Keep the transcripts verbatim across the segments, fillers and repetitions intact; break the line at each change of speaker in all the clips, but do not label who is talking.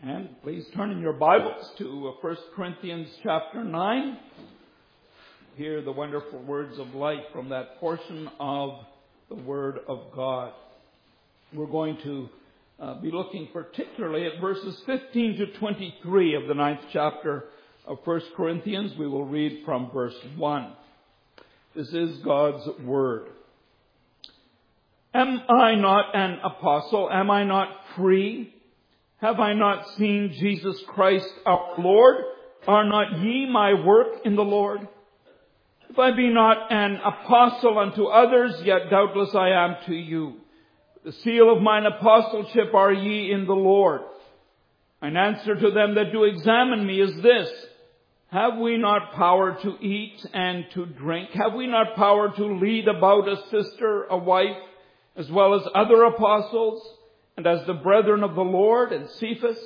And please turn in your Bibles to First Corinthians chapter nine. Hear the wonderful words of life from that portion of the Word of God. We're going to uh, be looking particularly at verses fifteen to twenty-three of the ninth chapter of First Corinthians. We will read from verse one. This is God's Word. Am I not an apostle? Am I not free? Have I not seen Jesus Christ our Lord? Are not ye my work in the Lord? If I be not an apostle unto others, yet doubtless I am to you. The seal of mine apostleship are ye in the Lord. Mine answer to them that do examine me is this: have we not power to eat and to drink? Have we not power to lead about a sister, a wife, as well as other apostles, and as the brethren of the Lord, and Cephas?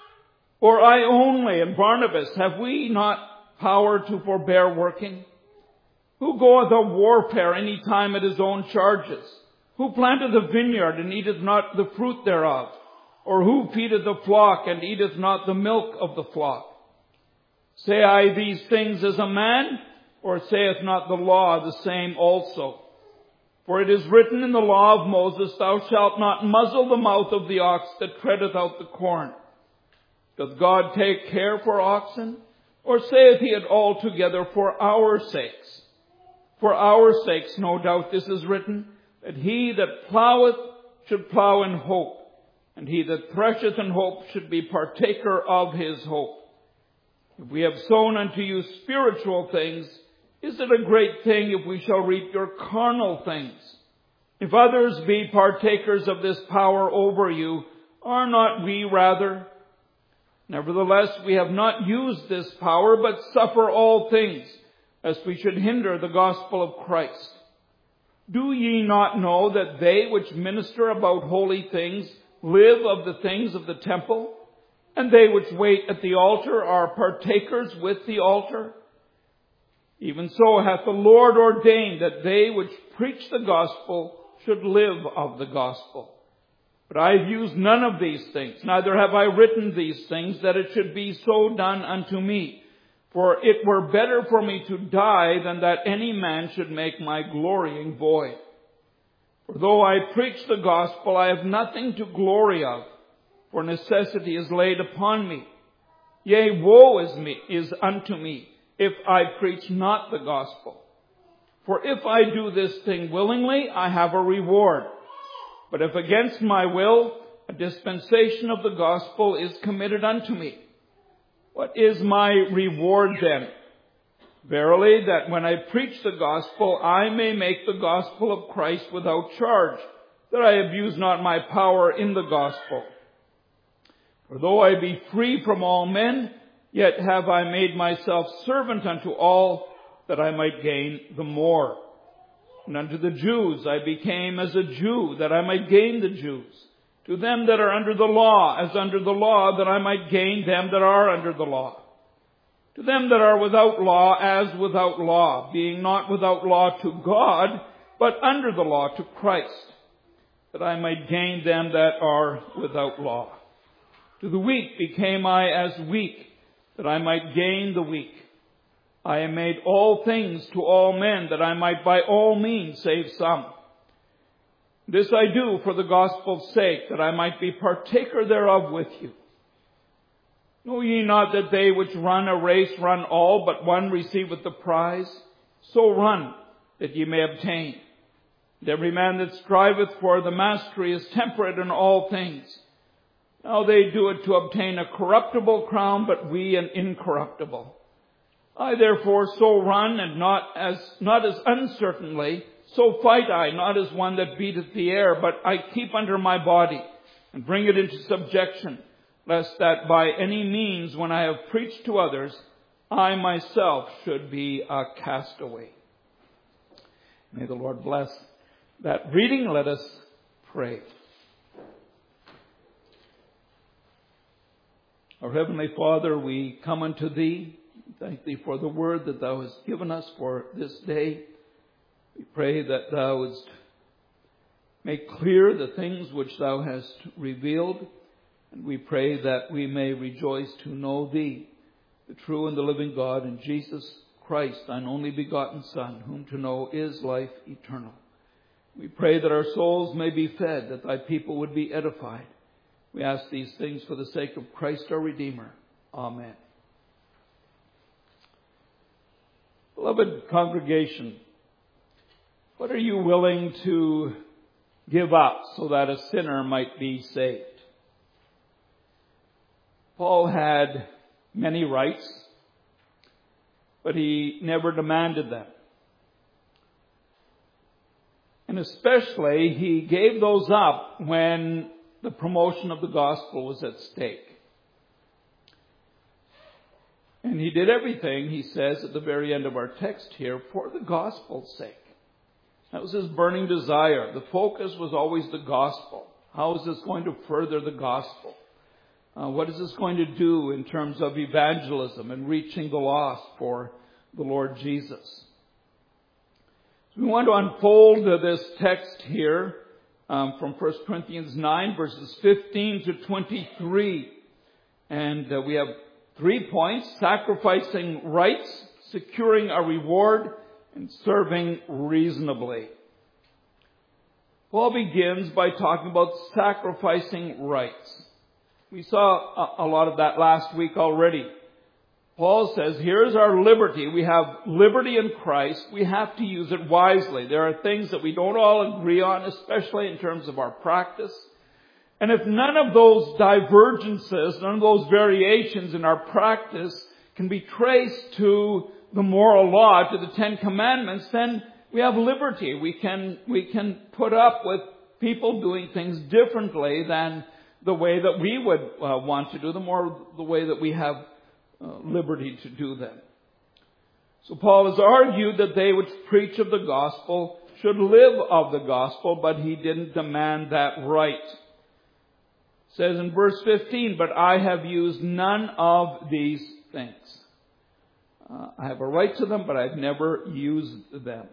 Or I only and Barnabas, have we not power to forbear working? Who goeth a warfare any time at his own charges? Who planteth a vineyard and eateth not the fruit thereof? Or who feedeth the flock and eateth not the milk of the flock? Say I these things as a man, or saith not the law the same also? For it is written in the law of Moses, thou shalt not muzzle the mouth of the ox that treadeth out the corn. Doth God take care for oxen? Or saith he it altogether for our sakes? For our sakes, no doubt this is written, that he that ploweth should plow in hope, and he that thresheth in hope should be partaker of his hope. If we have sown unto you spiritual things, is it a great thing if we shall reap your carnal things? If others be partakers of this power over you, are not we rather? Nevertheless, we have not used this power, but suffer all things, lest we should hinder the gospel of Christ. Do ye not know that they which minister about holy things live of the things of the temple, and they which wait at the altar are partakers with the altar? Even so hath the Lord ordained that they which preach the gospel should live of the gospel. But I have used none of these things, neither have I written these things, that it should be so done unto me. For it were better for me to die than that any man should make my glorying void. For though I preach the gospel, I have nothing to glory of, for necessity is laid upon me. Yea, woe is me, is unto me, if I preach not the gospel. For if I do this thing willingly, I have a reward. But if against my will, a dispensation of the gospel is committed unto me. What is my reward then? Verily, that when I preach the gospel, I may make the gospel of Christ without charge, that I abuse not my power in the gospel. For though I be free from all men, yet have I made myself servant unto all, that I might gain the more. And unto the Jews I became as a Jew, that I might gain the Jews. To them that are under the law, as under the law, that I might gain them that are under the law. To them that are without law, as without law, being not without law to God, but under the law to Christ, that I might gain them that are without law. To the weak became I as weak, that I might gain the weak. I am made all things to all men, that I might by all means save some. This I do for the gospel's sake, that I might be partaker thereof with you. Know ye not that they which run a race run all, but one receiveth the prize? So run, that ye may obtain. And every man that striveth for the mastery is temperate in all things. Now they do it to obtain a corruptible crown, but we an incorruptible. I therefore so run, and not as not as uncertainly, so fight I, not as one that beateth the air, but I keep under my body, and bring it into subjection, lest that by any means, when I have preached to others, I myself should be a castaway. May the Lord bless that reading. Let us pray. Our Heavenly Father, we come unto Thee. Thank Thee for the word that Thou hast given us for this day. We pray that Thou wouldst make clear the things which Thou hast revealed, And we pray that we may rejoice to know Thee, the true and the living God, and Jesus Christ, Thine only begotten Son, whom to know is life eternal. We pray that our souls may be fed, that Thy people would be edified. We ask these things for the sake of Christ our Redeemer. Amen. Beloved congregation, what are you willing to give up so that a sinner might be saved? Paul had many rights, but he never demanded them. And especially, he gave those up when the promotion of the gospel was at stake. And he did everything, he says at the very end of our text here, for the gospel's sake. That was his burning desire. The focus was always the gospel. How is this going to further the gospel? Uh, what is this going to do in terms of evangelism and reaching the lost for the Lord Jesus? We want to unfold uh, this text here um, from First Corinthians nine, verses fifteen to twenty-three. And uh, we have three points: sacrificing rights, securing a reward, and serving reasonably. Paul begins by talking about sacrificing rights. We saw a lot of that last week already. Paul says, here's our liberty. We have liberty in Christ. We have to use it wisely. There are things that we don't all agree on, especially in terms of our practice. And if none of those divergences, none of those variations in our practice can be traced to the moral law, to the Ten Commandments, then we have liberty. We can, we can put up with people doing things differently than the way that we would uh, want to do them, or the way that we have uh, liberty to do them. So Paul has argued that they which preach of the gospel should live of the gospel, but he didn't demand that right. It says in verse fifteen, but I have used none of these things. Uh, I have a right to them, but I've never used them.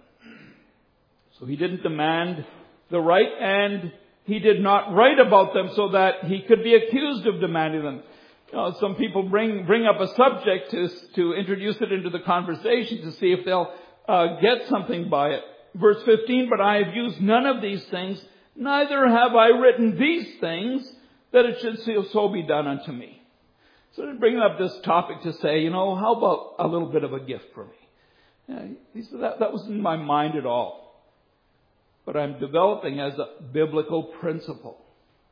So he didn't demand the right, and he did not write about them so that he could be accused of demanding them. You know, some people bring bring up a subject to, to introduce it into the conversation to see if they'll uh, get something by it. Verse fifteen, but I have used none of these things, neither have I written these things, that it should so be done unto me. So to bring up this topic to say, you know, how about a little bit of a gift for me? Yeah, he said that, that wasn't in my mind at all. But I'm developing as a biblical principle.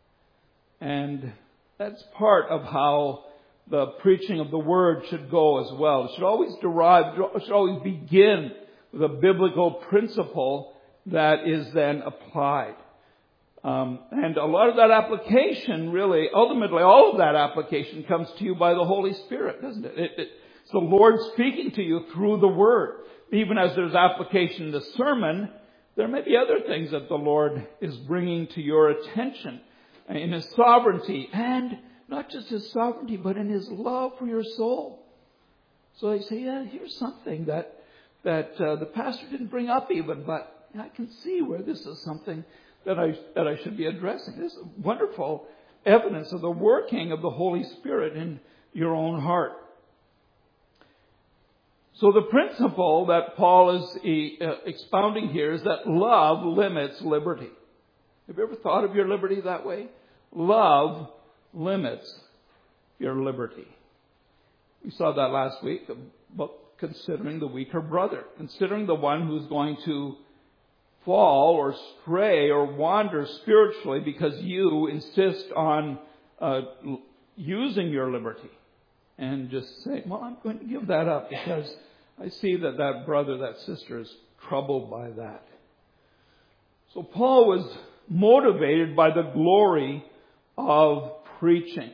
And that's part of how the preaching of the Word should go as well. It should always derive, it should always begin with a biblical principle that is then applied. Um, and a lot of that application really, ultimately all of that application comes to you by the Holy Spirit, doesn't it? it, it it's the Lord speaking to you through the Word. Even as there's application in the sermon, there may be other things that the Lord is bringing to your attention in His sovereignty, and not just His sovereignty, but in His love for your soul. So they say, yeah, here's something that that uh, the pastor didn't bring up even, but I can see where this is something that I that I should be addressing. This is wonderful evidence of the working of the Holy Spirit in your own heart. So the principle that Paul is uh, expounding here is that love limits liberty. Have you ever thought of your liberty that way? Love limits your liberty. We saw that last week about considering the weaker brother, considering the one who's going to fall or stray or wander spiritually because you insist on uh, using your liberty. And just say, well, I'm going to give that up because I see that that brother, that sister is troubled by that. So Paul was motivated by the glory of preaching.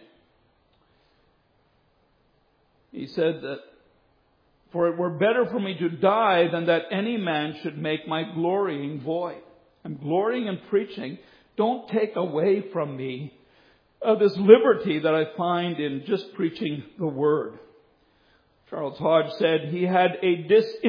He said that, for it were better for me to die than that any man should make my glorying void. I'm glorying in preaching. Don't take away from me uh, this liberty that I find in just preaching the Word. Charles Hodge said he had a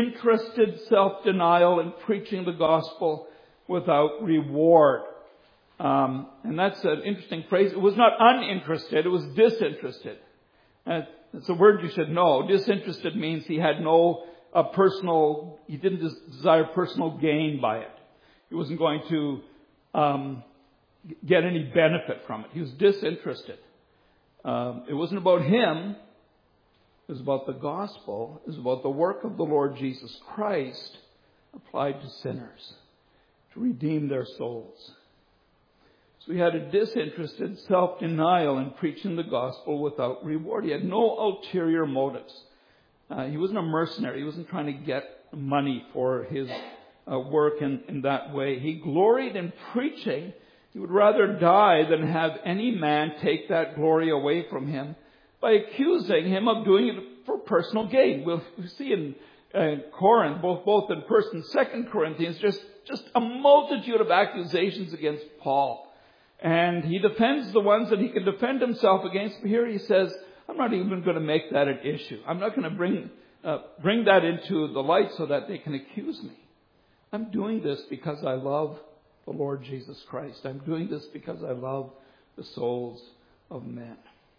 disinterested self-denial in preaching the gospel without reward. Um, and that's an interesting phrase. It was not uninterested, it was disinterested. And it's a word you should know. Disinterested means he had no uh, personal, he didn't des- desire personal gain by it. He wasn't going to um, get any benefit from it. He was disinterested. Um, it wasn't about him. It was about the gospel. It was about the work of the Lord Jesus Christ applied to sinners to redeem their souls. So he had a disinterested self-denial in preaching the gospel without reward. He had no ulterior motives. Uh, he wasn't a mercenary. He wasn't trying to get money for his uh, work in, in that way. He gloried in preaching. He would rather die than have any man take that glory away from him by accusing him of doing it for personal gain. We'll we see in uh, Corinth, both both in First and Second Corinthians, just just a multitude of accusations against Paul. And he defends the ones that he can defend himself against. But here he says, I'm not even going to make that an issue. I'm not going to bring uh, bring that into the light so that they can accuse me. I'm doing this because I love the Lord Jesus Christ. I'm doing this because I love the souls of men.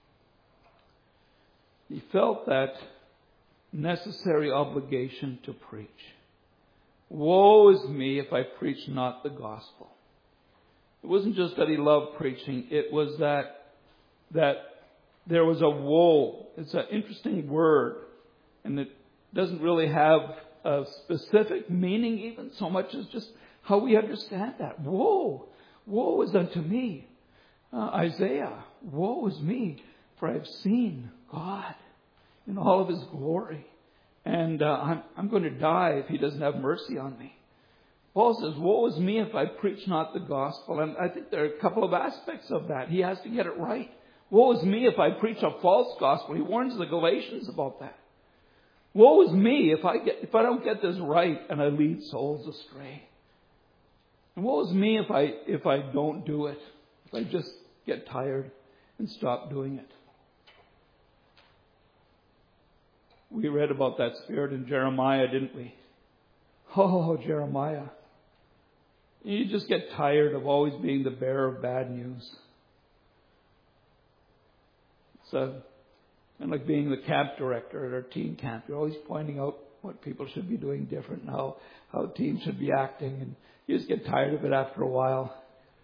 He felt that necessary obligation to preach. Woe is me if I preach not the gospel. It wasn't just that he loved preaching. It was that that there was a woe. It's an interesting word. And it doesn't really have a specific meaning even so much as just how we understand that. Woe. Woe is unto me. Uh, Isaiah. Woe is me, for I have seen God in all of his glory. And uh, I'm, I'm going to die if he doesn't have mercy on me. Paul says, woe is me if I preach not the gospel. And I think there are a couple of aspects of that. He has to get it right. Woe is me if I preach a false gospel. He warns the Galatians about that. Woe is me if I get if I don't get this right and I lead souls astray. And woe is me if I if I don't do it. If I just get tired and stop doing it. We read about that spirit in Jeremiah, didn't we? Oh, Jeremiah. You just get tired of always being the bearer of bad news. It's uh, kind of like being the camp director at our teen camp. You're always pointing out what people should be doing different and how, how teens should be acting. And you just get tired of it after a while.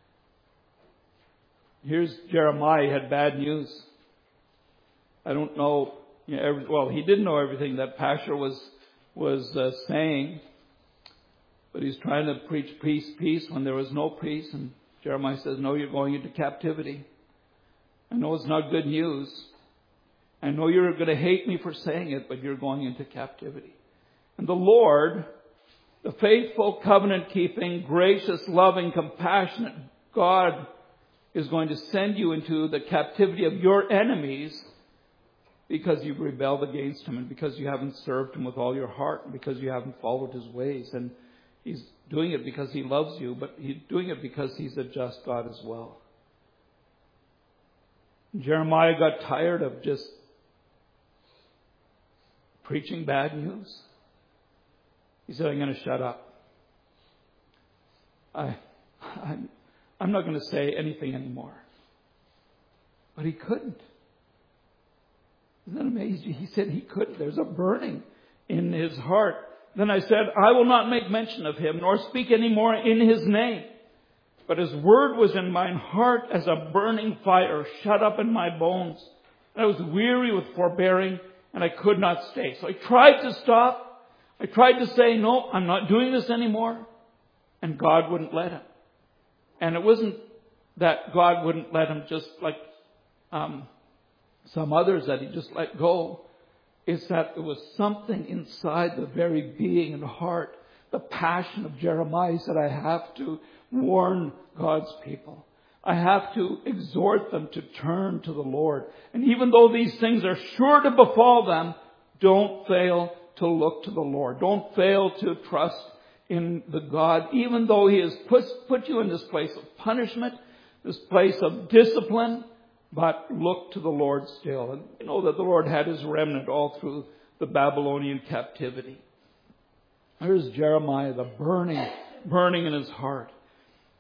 Here's Jeremiah. He had bad news. I don't know. You know every, well, he didn't know everything that Pastor was, was uh, saying. But he's trying to preach peace, peace when there was no peace. And Jeremiah says, no, you're going into captivity. I know it's not good news. I know you're going to hate me for saying it, but you're going into captivity. And the Lord, the faithful, covenant-keeping, gracious, loving, compassionate God is going to send you into the captivity of your enemies because you've rebelled against him and because you haven't served him with all your heart and because you haven't followed his ways. And he's doing it because he loves you, but he's doing it because he's a just God as well. Jeremiah got tired of just preaching bad news. He said, I'm going to shut up. I, I'm, I'm not going to say anything anymore. But he couldn't. Isn't that amazing? He said he couldn't. There's a burning in his heart. Then I said, I will not make mention of him, nor speak any more in his name. But his word was in mine heart as a burning fire, shut up in my bones. And I was weary with forbearing, and I could not stay. So I tried to stop. I tried to say, no, I'm not doing this anymore. And God wouldn't let him. And it wasn't that God wouldn't let him just like um, some others that he just let go. It's that there was something inside the very being and heart, the passion of Jeremiah. He said, I have to warn God's people. I have to exhort them to turn to the Lord. And even though these things are sure to befall them, don't fail to look to the Lord. Don't fail to trust in the God, even though he has put, put you in this place of punishment, this place of discipline. But look to the Lord still. And you know that the Lord had his remnant all through the Babylonian captivity. Here's Jeremiah, the burning, burning in his heart.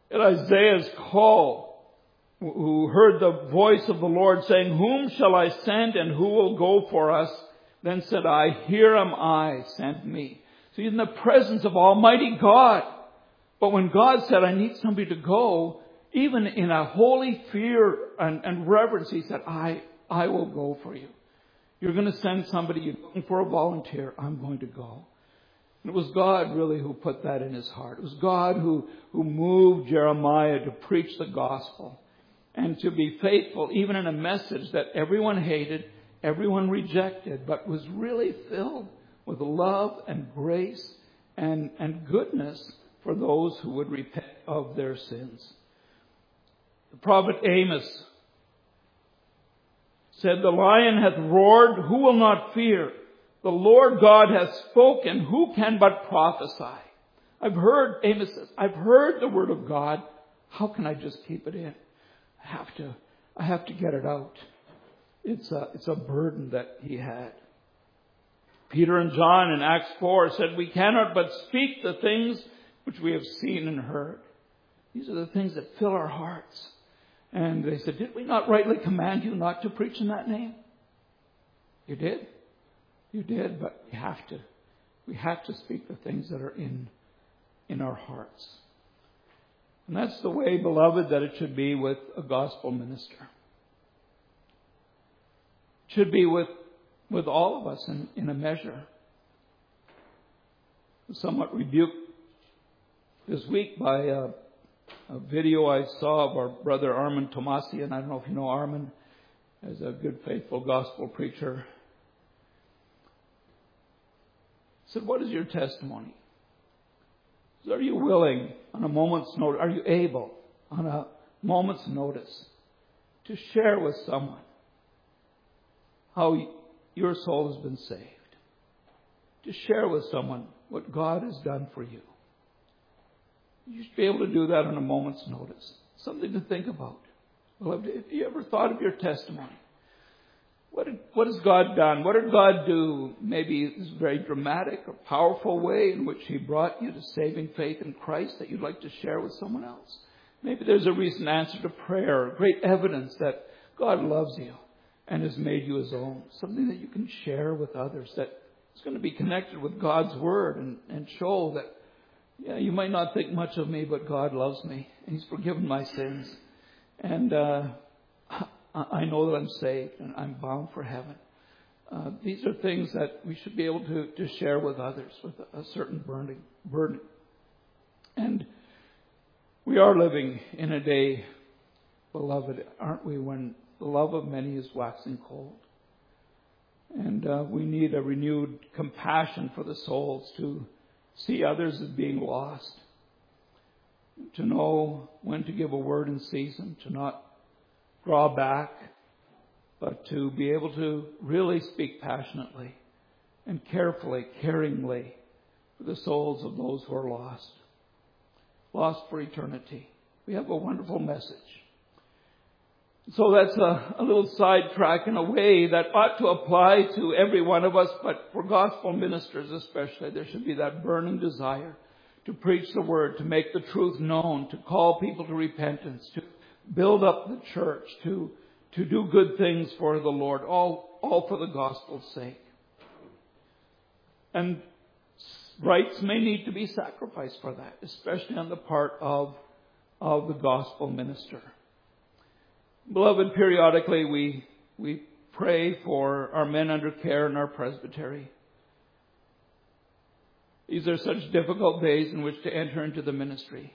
At Isaiah's call, who heard the voice of the Lord saying, "Whom shall I send and who will go for us?" Then said I, "Here am I, send me." So he's in the presence of Almighty God. But when God said, "I need somebody to go," even in a holy fear and, and reverence, he said, I, I will go for you. You're going to send somebody, you're looking for a volunteer, I'm going to go. And it was God really who put that in his heart. It was God who, who moved Jeremiah to preach the gospel and to be faithful even in a message that everyone hated, everyone rejected, but was really filled with love and grace and, and goodness for those who would repent of their sins. The prophet Amos said, "The lion hath roared, who will not fear? The Lord God hath spoken, who can but prophesy?" I've heard, Amos says, I've heard the word of God. How can I just keep it in? I have to, I have to get it out. It's a, it's a burden that he had. Peter and John in Acts four said, "We cannot but speak the things which we have seen and heard." These are the things that fill our hearts. And they said, "Did we not rightly command you not to preach in that name?" You did. You did, but we have to. We have to speak the things that are in, in our hearts. And that's the way, beloved, that it should be with a gospel minister. It should be with, with all of us in, in a measure. I was somewhat rebuked this week by a, a video I saw of our brother Armin Tomasi, and I don't know if you know Armin, as a good, faithful gospel preacher. He said, "What is your testimony? He said, are you willing on a moment's notice, are you able on a moment's notice to share with someone how your soul has been saved? To share with someone what God has done for you? You should be able to do that on a moment's notice. Something to think about. Well, have you ever thought of your testimony? What, did, what has God done? What did God do? Maybe it's a very dramatic or powerful way in which he brought you to saving faith in Christ that you'd like to share with someone else. Maybe there's a recent answer to prayer, great evidence that God loves you and has made you his own. Something that you can share with others that is going to be connected with God's word and, and show that, yeah, you might not think much of me, but God loves me and he's forgiven my sins. And uh, I know that I'm saved and I'm bound for heaven. Uh, these are things that we should be able to, to share with others with a, a certain burning burden. And we are living in a day, beloved, aren't we, when the love of many is waxing cold. And uh, we need a renewed compassion for the souls, to see others as being lost, to know when to give a word in season, to not draw back, but to be able to really speak passionately and carefully, caringly for the souls of those who are lost, lost for eternity. We have a wonderful message. So that's a, a little sidetrack in a way that ought to apply to every one of us, but for gospel ministers especially, there should be that burning desire to preach the word, to make the truth known, to call people to repentance, to build up the church, to, to do good things for the Lord, all, all for the gospel's sake. And rights may need to be sacrificed for that, especially on the part of, of the gospel minister. Beloved, periodically we, we pray for our men under care in our presbytery. These are such difficult days in which to enter into the ministry.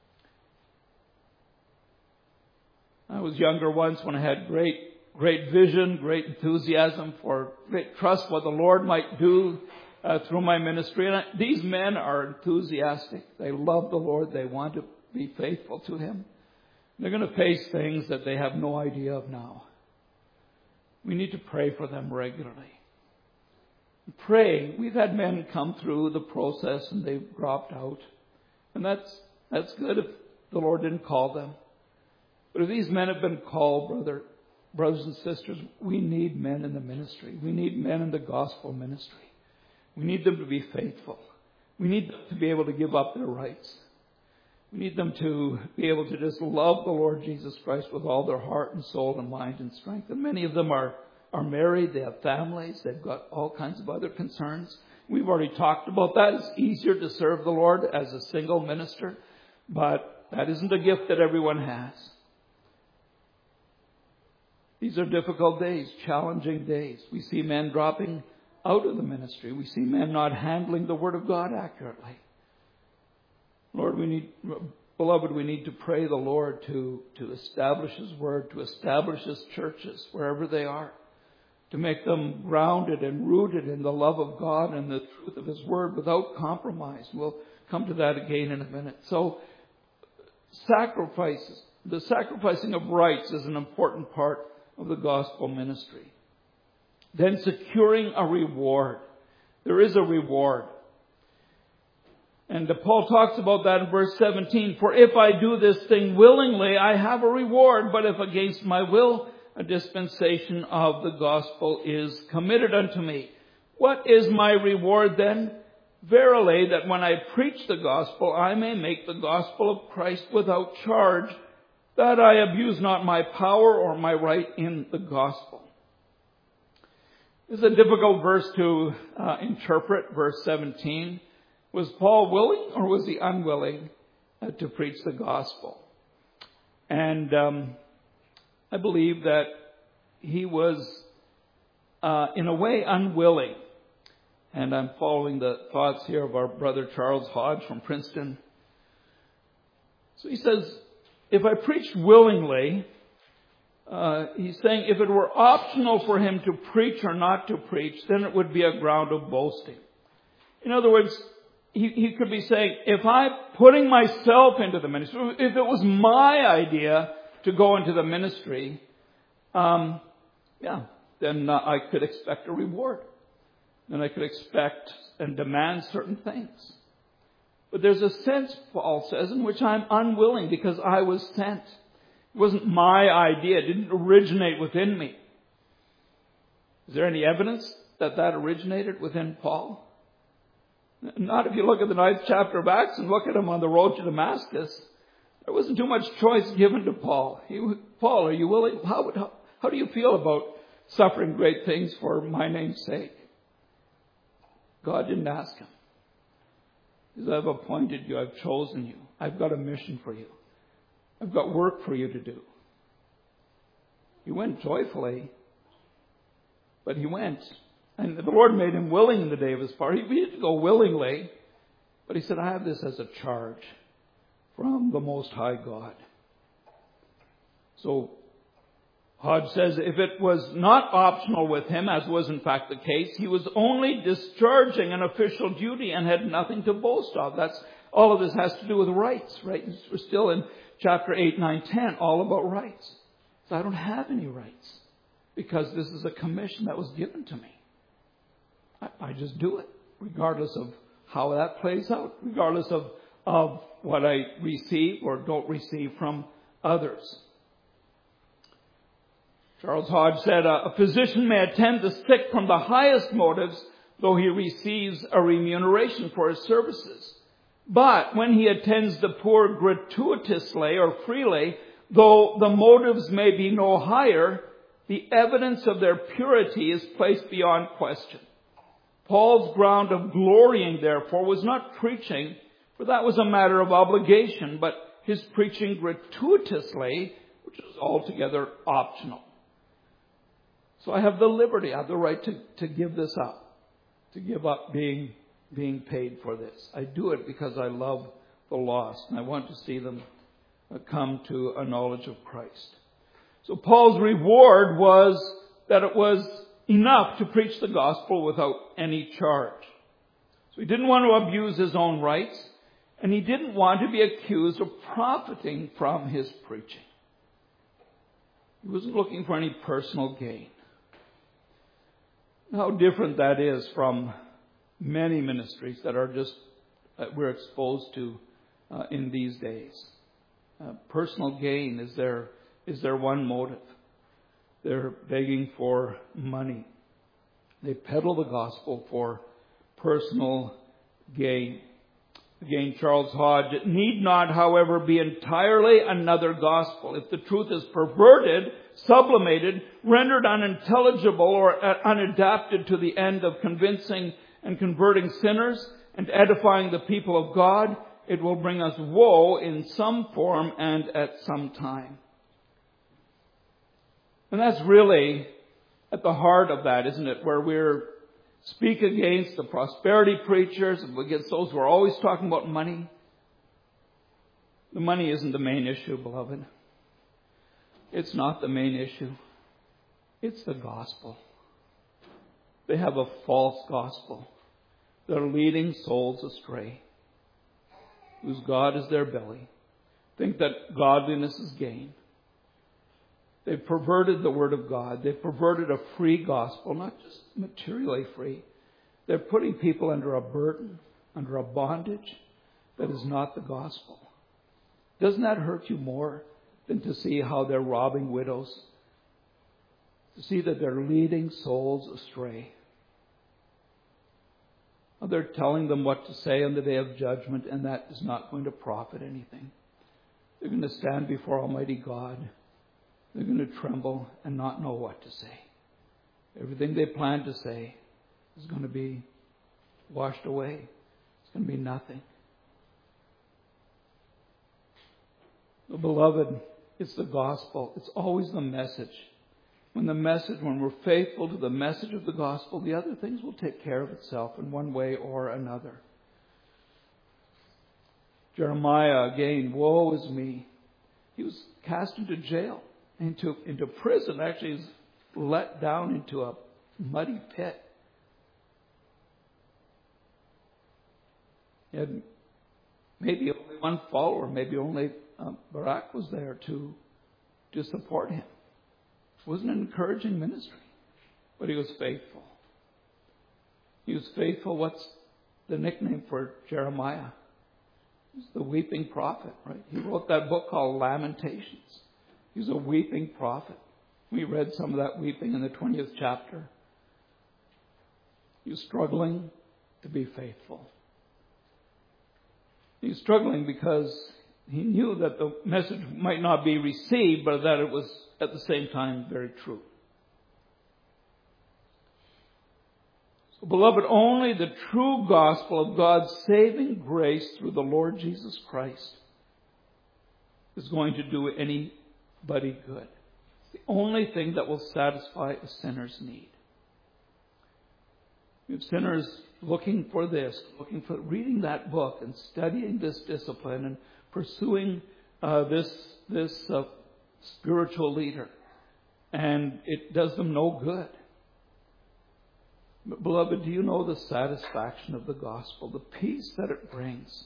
I was younger once when I had great, great vision, great enthusiasm for great trust what the Lord might do uh, through my ministry. And I, these men are enthusiastic. They love the Lord. They want to be faithful to him. They're going to face things that they have no idea of now. We need to pray for them regularly. Pray. We've had men come through the process and they've dropped out. And that's, that's good if the Lord didn't call them. But if these men have been called, brother, brothers and sisters, we need men in the ministry. We need men in the gospel ministry. We need them to be faithful. We need them to be able to give up their rights. We need them to be able to just love the Lord Jesus Christ with all their heart and soul and mind and strength. And many of them are, are married. They have families. They've got all kinds of other concerns. We've already talked about that. It's easier to serve the Lord as a single minister, but that isn't a gift that everyone has. These are difficult days, challenging days. We see men dropping out of the ministry. We see men not handling the Word of God accurately. Lord, we need, beloved, we need to pray the Lord to, to establish His Word, to establish His churches wherever they are, to make them grounded and rooted in the love of God and the truth of His Word without compromise. We'll come to that again in a minute. So, sacrifices, the sacrificing of rights is an important part of the gospel ministry. Then securing a reward. There is a reward. And Paul talks about that in verse seventeen. For if I do this thing willingly, I have a reward. But if against my will, a dispensation of the gospel is committed unto me. What is my reward then? Verily, that when I preach the gospel, I may make the gospel of Christ without charge, that I abuse not my power or my right in the gospel. This is a difficult verse to uh, interpret, verse seventeen. Was Paul willing or was he unwilling uh, to preach the gospel? And um, I believe that he was, uh, in a way, unwilling. And I'm following the thoughts here of our brother Charles Hodge from Princeton. So he says, if I preached willingly, uh, he's saying if it were optional for him to preach or not to preach, then it would be a ground of boasting. In other words, he, he could be saying, if I'm putting myself into the ministry, if it was my idea to go into the ministry, um, yeah, then uh, I could expect a reward. Then I could expect and demand certain things. But there's a sense, Paul says, in which I'm unwilling because I was sent. It wasn't my idea. It didn't originate within me. Is there any evidence that that originated within Paul? Not if you look at the ninth chapter of Acts and look at him on the road to Damascus. There wasn't too much choice given to Paul. He, Paul, are you willing? How, would, how, how do you feel about suffering great things for my name's sake? God didn't ask him. He said, I've appointed you. I've chosen you. I've got a mission for you. I've got work for you to do. He went joyfully, but he went. And the Lord made him willing in the day of his power. He didn't go willingly, but he said, I have this as a charge from the Most High God. So Hodge says if it was not optional with him, as was in fact the case, he was only discharging an official duty and had nothing to boast of. That's all of this has to do with rights, right? We're still in chapter eight, nine, ten, all about rights. So I don't have any rights because this is a commission that was given to me. I, I just do it, regardless of how that plays out, regardless of, of what I receive or don't receive from others. Charles Hodge said, a physician may attend the sick from the highest motives, though he receives a remuneration for his services. But when he attends the poor gratuitously or freely, though the motives may be no higher, the evidence of their purity is placed beyond question. Paul's ground of glorying, therefore, was not preaching, for that was a matter of obligation, but his preaching gratuitously, which is altogether optional. So I have the liberty, I have the right to, to give this up, to give up being, being paid for this. I do it because I love the lost, and I want to see them come to a knowledge of Christ. So Paul's reward was that it was enough to preach the gospel without any charge. So he didn't want to abuse his own rights, and he didn't want to be accused of profiting from his preaching. He wasn't looking for any personal gain. How different that is from many ministries that are just, that we're exposed to uh, in these days. Uh, personal gain is their, is their one motive. They're begging for money. They peddle the gospel for personal gain. Again, Charles Hodge, it need not, however, be entirely another gospel. If the truth is perverted, sublimated, rendered unintelligible or unadapted to the end of convincing and converting sinners and edifying the people of God, it will bring us woe in some form and at some time. And that's really at the heart of that, isn't it? Where we're speak against the prosperity preachers, against those who are always talking about money. The money isn't the main issue, beloved. It's not the main issue. It's the gospel. They have a false gospel. They're leading souls astray, whose God is their belly. Think that godliness is gain. They've perverted the Word of God. They've perverted a free gospel, not just materially free. They're putting people under a burden, under a bondage that is not the gospel. Doesn't that hurt you more than to see how they're robbing widows? To see that they're leading souls astray. They're telling them what to say on the day of judgment, and that is not going to profit anything. They're going to stand before Almighty God. They're going to tremble and not know what to say. Everything they plan to say is going to be washed away. It's going to be nothing. So, beloved, it's the gospel. It's always the message. When the message, when we're faithful to the message of the gospel, the other things will take care of itself in one way or another. Jeremiah, again, woe is me. He was cast into jail. Into, into prison, actually is let down into a muddy pit. He had maybe only one follower, maybe only um, Barak was there to, to support him. It wasn't an encouraging ministry, but he was faithful. He was faithful. What's the nickname for Jeremiah? He's the weeping prophet, right? He wrote that book called Lamentations. He was a weeping prophet. We read some of that weeping in the twentieth chapter. He was struggling to be faithful. He was struggling because he knew that the message might not be received, but that it was at the same time very true. So, beloved, only the true gospel of God's saving grace through the Lord Jesus Christ is going to do any Buddy good. It's the only thing that will satisfy a sinner's need. We have sinners looking for this, looking for reading that book and studying this discipline and pursuing uh, this this uh, spiritual leader, and it does them no good. But beloved, do you know the satisfaction of the gospel, the peace that it brings?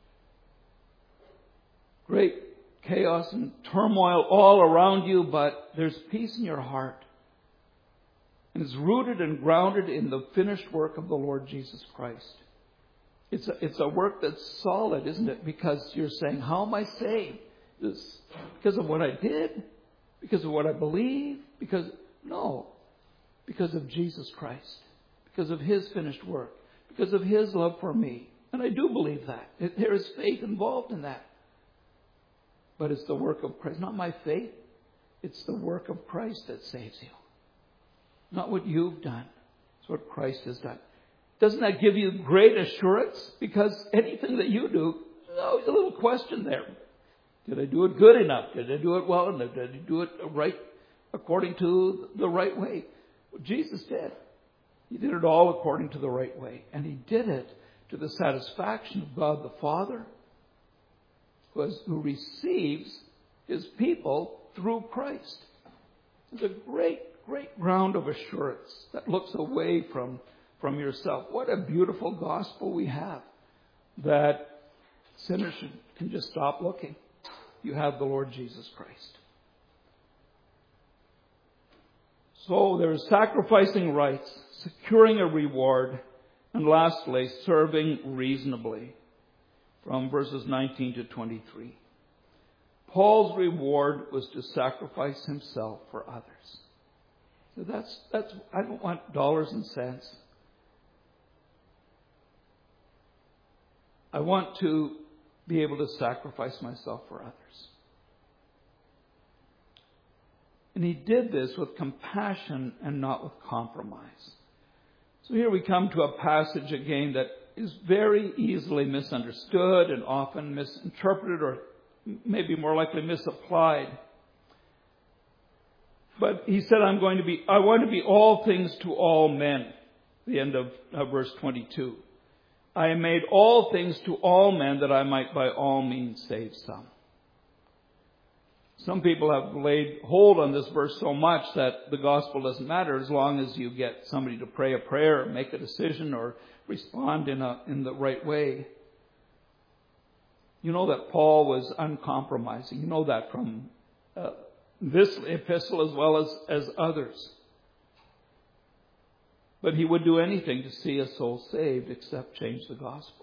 Great chaos and turmoil all around you, but there's peace in your heart. And it's rooted and grounded in the finished work of the Lord Jesus Christ. It's a, it's a work that's solid, isn't it? Because you're saying, how am I saved? This, because of what I did? Because of what I believe? Because, no. Because of Jesus Christ. Because of His finished work. Because of His love for me. And I do believe that. It, there is faith involved in that. But it's the work of Christ. Not my faith. It's the work of Christ that saves you. Not what you've done. It's what Christ has done. Doesn't that give you great assurance? Because anything that you do, there's always a little question there. Did I do it good enough? Did I do it well enough? Did I do it right according to the right way? Well, Jesus did. He did it all according to the right way. And He did it to the satisfaction of God the Father, Was, who receives His people through Christ. It's a great, great ground of assurance that looks away from, from yourself. What a beautiful gospel we have, that sinners should, can just stop looking. You have the Lord Jesus Christ. So there's sacrificing rights, securing a reward, and lastly, serving reasonably. From verses nineteen to twenty-three. Paul's reward was to sacrifice himself for others. So that's, that's, I don't want dollars and cents. I want to be able to sacrifice myself for others. And he did this with compassion and not with compromise. So here we come to a passage again that is very easily misunderstood and often misinterpreted, or maybe more likely misapplied. But he said, I'm going to be, I want to be all things to all men. The end of uh, verse twenty-two. I am made all things to all men that I might by all means save some. Some people have laid hold on this verse so much that the gospel doesn't matter as long as you get somebody to pray a prayer or make a decision or respond in a, in the right way. You know that Paul was uncompromising. You know that from uh, this epistle as well as, as others. But he would do anything to see a soul saved except change the gospel.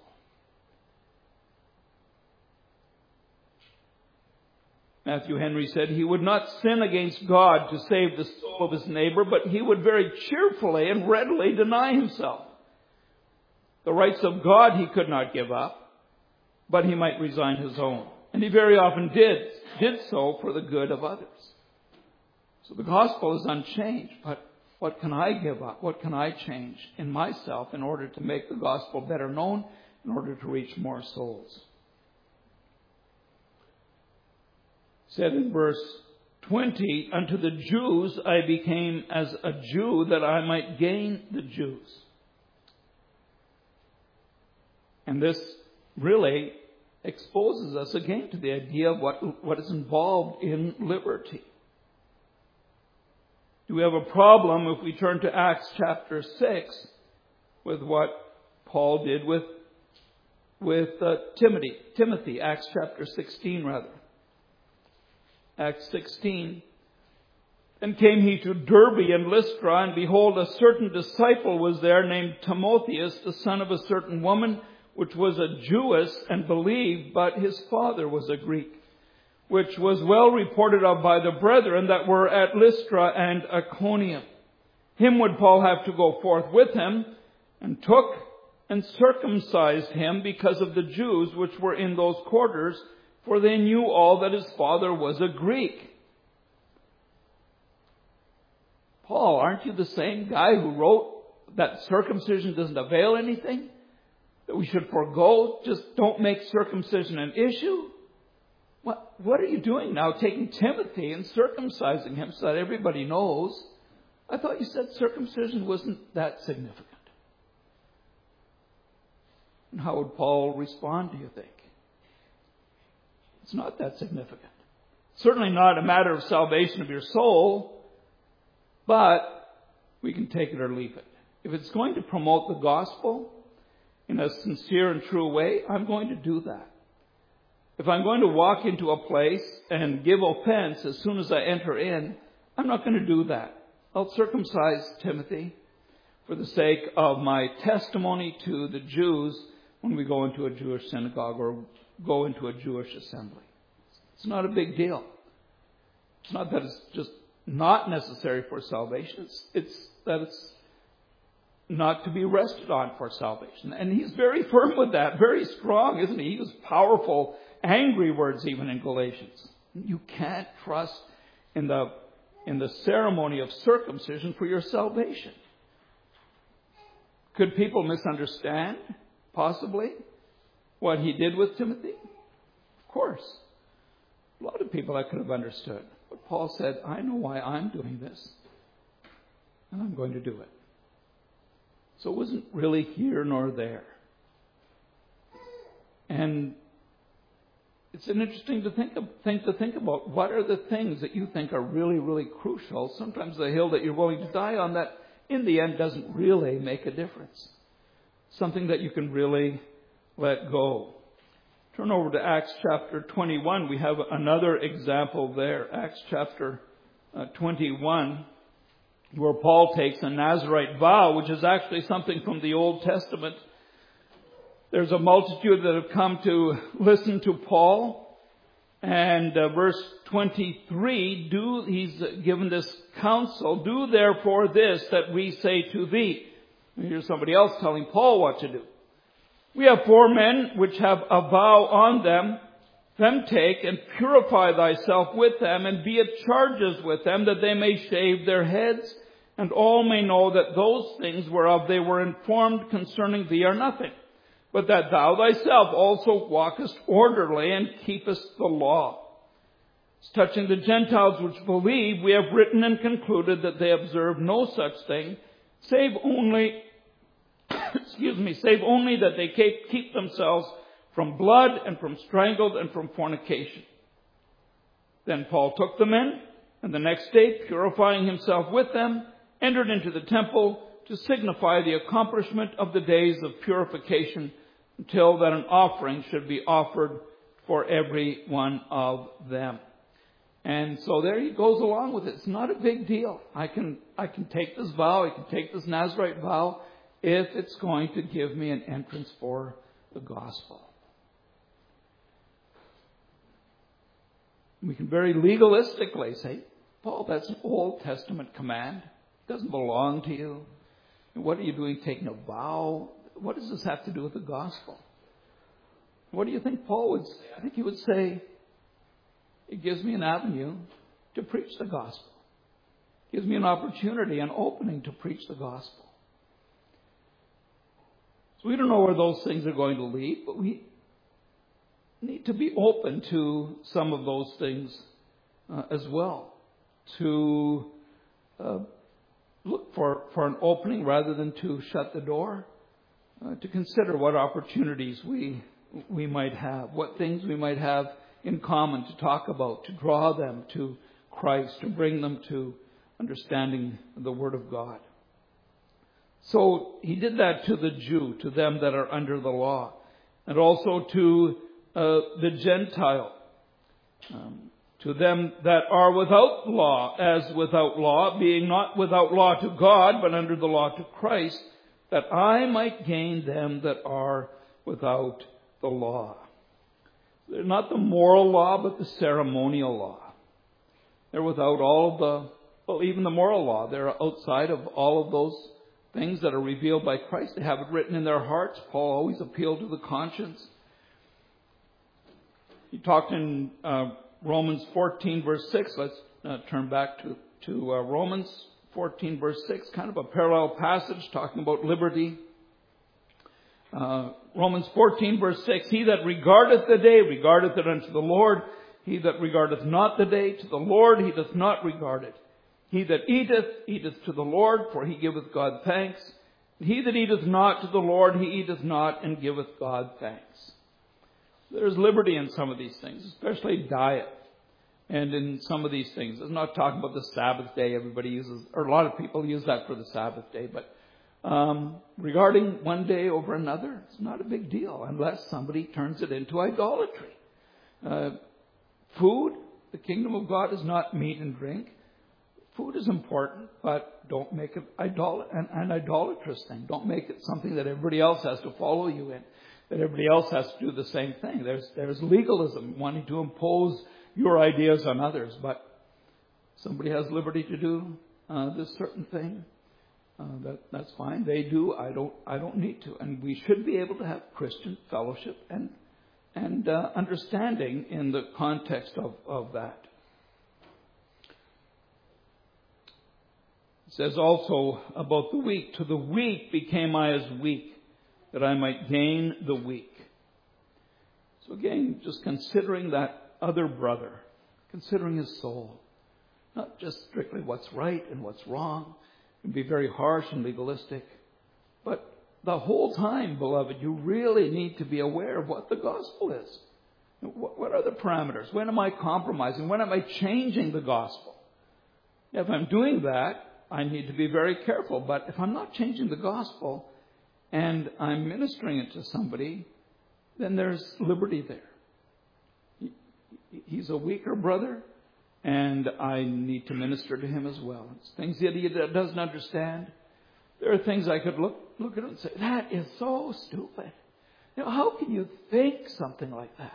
Matthew Henry said he would not sin against God to save the soul of his neighbor, but he would very cheerfully and readily deny himself. The rights of God he could not give up, but he might resign his own. And he very often did, did so for the good of others. So the gospel is unchanged, but what can I give up? What can I change in myself in order to make the gospel better known, in order to reach more souls? Said in verse twenty, unto the Jews I became as a Jew that I might gain the Jews. And this really exposes us again to the idea of what, what is involved in liberty. Do we have a problem if we turn to Acts chapter six with what Paul did with, with uh, Timothy, Timothy, Acts chapter sixteen rather. Acts sixteen. And came he to Derbe and Lystra, and behold, a certain disciple was there named Timotheus, the son of a certain woman, which was a Jewess and believed, but his father was a Greek, which was well reported of by the brethren that were at Lystra and Iconium. Him would Paul have to go forth with him, and took and circumcised him because of the Jews which were in those quarters, for they knew all that his father was a Greek. Paul, aren't you the same guy who wrote that circumcision doesn't avail anything? That we should forego, just don't make circumcision an issue? What, what are you doing now, taking Timothy and circumcising him so that everybody knows? I thought you said circumcision wasn't that significant. And how would Paul respond, do you think? It's not that significant. Certainly not a matter of salvation of your soul, but we can take it or leave it. If it's going to promote the gospel in a sincere and true way, I'm going to do that. If I'm going to walk into a place and give offense as soon as I enter in, I'm not going to do that. I'll circumcise Timothy for the sake of my testimony to the Jews when we go into a Jewish synagogue or go into a Jewish assembly. It's not a big deal. It's not that it's just not necessary for salvation. It's, it's that it's not to be rested on for salvation. And he's very firm with that, very strong, isn't he? He uses powerful, angry words even in Galatians. You can't trust in the, in the ceremony of circumcision for your salvation. Could people misunderstand, possibly, what he did with Timothy? Of course. A lot of people that could have understood. But Paul said, I know why I'm doing this. And I'm going to do it. So it wasn't really here nor there. And it's an interesting to think of, thing to think about. What are the things that you think are really, really crucial? Sometimes the hill that you're willing to die on that in the end doesn't really make a difference. Something that you can really let go. Turn over to Acts chapter twenty-one. We have another example there. Acts chapter uh, twenty-one, where Paul takes a Nazirite vow, which is actually something from the Old Testament. There's a multitude that have come to listen to Paul. And uh, verse twenty-three, do, he's given this counsel, do therefore this that we say to thee. And here's somebody else telling Paul what to do. We have four men which have a vow on them. Them take and purify thyself with them, and be at charges with them, that they may shave their heads, and all may know that those things whereof they were informed concerning thee are nothing, but that thou thyself also walkest orderly and keepest the law. As touching the Gentiles which believe, we have written and concluded that they observe no such thing, save only, excuse me, save only that they keep, keep themselves from blood and from strangled and from fornication. Then Paul took them in, and the next day, purifying himself with them, entered into the temple to signify the accomplishment of the days of purification, until that an offering should be offered for every one of them. And so there he goes along with it. It's not a big deal. I can, I can take this vow, I can take this Nazirite vow, if it's going to give me an entrance for the gospel. We can very legalistically say, Paul, that's an Old Testament command. It doesn't belong to you. And what are you doing taking a vow? What does this have to do with the gospel? What do you think Paul would say? I think he would say, it gives me an avenue to preach the gospel. It gives me an opportunity, an opening to preach the gospel. So we don't know where those things are going to lead, but we need to be open to some of those things uh, as well. To uh, look for, for an opening rather than to shut the door. Uh, to consider what opportunities we we might have, what things we might have in common to talk about, to draw them to Christ, to bring them to understanding the Word of God. So he did that to the Jew, to them that are under the law, and also to uh, the Gentile, um, to them that are without law, as without law, being not without law to God, but under the law to Christ, that I might gain them that are without the law. They're not the moral law, but the ceremonial law. They're without all of the, well, even the moral law. They're outside of all of those things that are revealed by Christ. They have it written in their hearts. Paul always appealed to the conscience. He talked in uh, Romans fourteen, verse six. Let's uh, turn back to, to uh, Romans fourteen, verse six, kind of a parallel passage talking about liberty. Uh, Romans fourteen, verse six, he that regardeth the day, regardeth it unto the Lord. He that regardeth not the day, to the Lord he doth not regard it. He that eateth, eateth to the Lord, for he giveth God thanks. He that eateth not to the Lord, he eateth not, and giveth God thanks. There's liberty in some of these things, especially diet. And in some of these things, it's not talking about the Sabbath day. Everybody uses, or a lot of people use that for the Sabbath day. But um, regarding one day over another, it's not a big deal unless somebody turns it into idolatry. Uh, food, the kingdom of God is not meat and drink. Food is important, but don't make it idol- an, an idolatrous thing. Don't make it something that everybody else has to follow you in, that everybody else has to do the same thing. There's, there's legalism, wanting to impose your ideas on others, but somebody has liberty to do uh, this certain thing. Uh, that, that's fine. They do. I don't. I don't need to. And we should be able to have Christian fellowship and and uh, understanding in the context of, of that. It says also about the weak. To the weak became I as weak, that I might gain the weak. So again, just considering that other brother, considering his soul, not just strictly what's right and what's wrong, and be very harsh and legalistic, but the whole time, beloved, you really need to be aware of what the gospel is. What are the parameters? When am I compromising? When am I changing the gospel? If I'm doing that, I need to be very careful. But if I'm not changing the gospel and I'm ministering it to somebody, then there's liberty there. He's a weaker brother, and I need to minister to him as well. It's things that he doesn't understand. There are things I could look look at and say, that is so stupid. You know, how can you think something like that?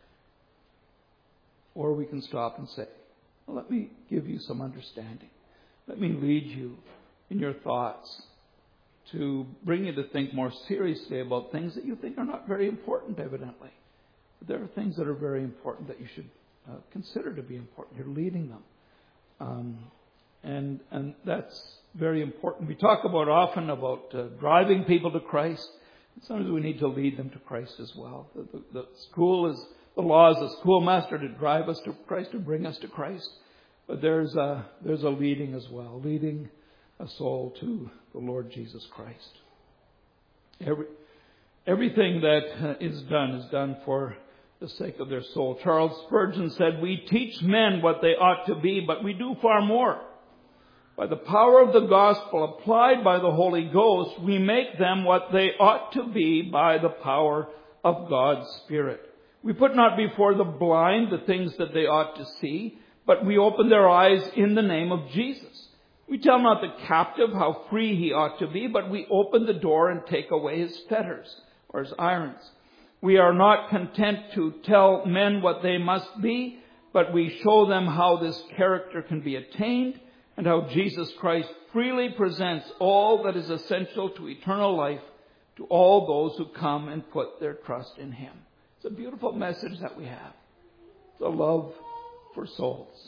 Or we can stop and say, well, let me give you some understanding. Let me lead you in your thoughts. to bring you to think more seriously about things that you think are not very important, evidently. But there are things that are very important that you should uh, consider to be important. You're leading them. Um, and and that's very important. We talk about often about uh, driving people to Christ. Sometimes we need to lead them to Christ as well. The, the, the school is, the law is the schoolmaster to drive us to Christ, to bring us to Christ. But there's a, there's a leading as well, leading a soul to the Lord Jesus Christ. Every, everything that is done is done for the sake of their soul. Charles Spurgeon said, "We teach men what they ought to be, but we do far more. By the power of the gospel applied by the Holy Ghost, we make them what they ought to be by the power of God's Spirit. We put not before the blind the things that they ought to see, but we open their eyes in the name of Jesus. We tell not the captive how free he ought to be, but we open the door and take away his fetters or his irons. We are not content to tell men what they must be, but we show them how this character can be attained, and how Jesus Christ freely presents all that is essential to eternal life to all those who come and put their trust in him." It's a beautiful message that we have. The love for souls.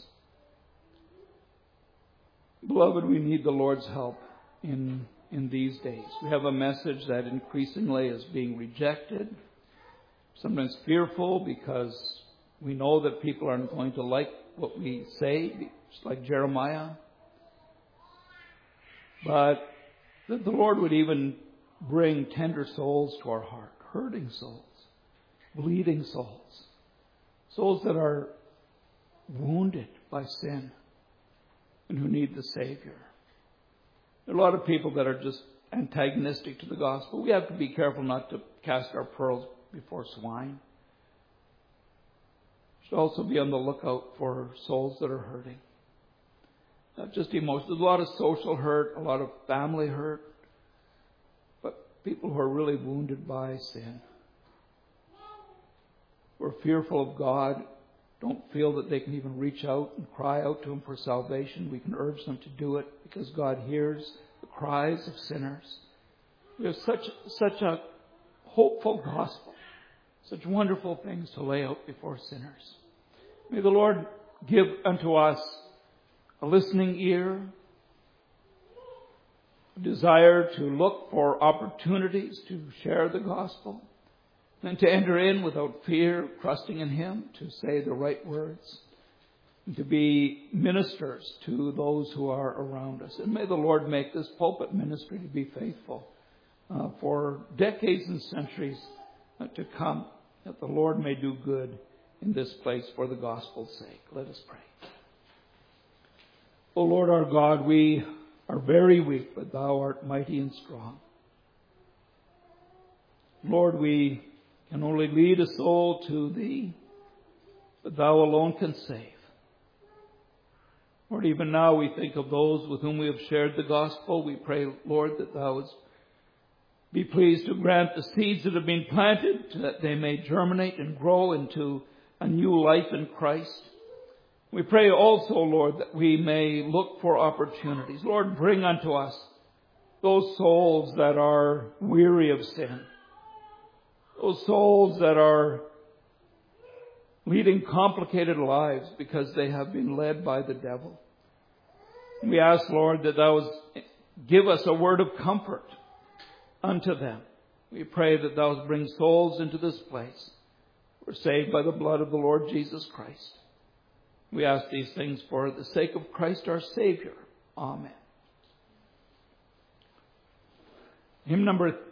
Beloved, we need the Lord's help in, in these days. We have a message that increasingly is being rejected, sometimes fearful because we know that people aren't going to like what we say, just like Jeremiah. But that the Lord would even bring tender souls to our heart, hurting souls, bleeding souls, souls that are wounded by sin and who need the Savior. There are a lot of people that are just antagonistic to the gospel. We have to be careful not to cast our pearls before swine. We should also be on the lookout for souls that are hurting. Not just emotional. There's a lot of social hurt, a lot of family hurt, but people who are really wounded by sin, who are fearful of God, don't feel that they can even reach out and cry out to him for salvation. We can urge them to do it because God hears the cries of sinners. We have such, such a hopeful gospel, such wonderful things to lay out before sinners. May the Lord give unto us a listening ear, a desire to look for opportunities to share the gospel, and to enter in without fear, trusting in him, to say the right words, and to be ministers to those who are around us. And may the Lord make this pulpit ministry to be faithful uh, for decades and centuries uh, to come, that the Lord may do good in this place for the gospel's sake. Let us pray. O Lord our God, we are very weak, but thou art mighty and strong. Lord, we can only lead a soul to thee, but thou alone can save. Lord, even now we think of those with whom we have shared the gospel. We pray, Lord, that thou wouldst be pleased to grant the seeds that have been planted, that they may germinate and grow into a new life in Christ. We pray also, Lord, that we may look for opportunities. Lord, bring unto us those souls that are weary of sin. Those souls that are leading complicated lives because they have been led by the devil. We ask, Lord, that thou wouldst give us a word of comfort unto them. We pray that thou wouldst bring souls into this place. We're saved by the blood of the Lord Jesus Christ. We ask these things for the sake of Christ our Savior. Amen. Hymn number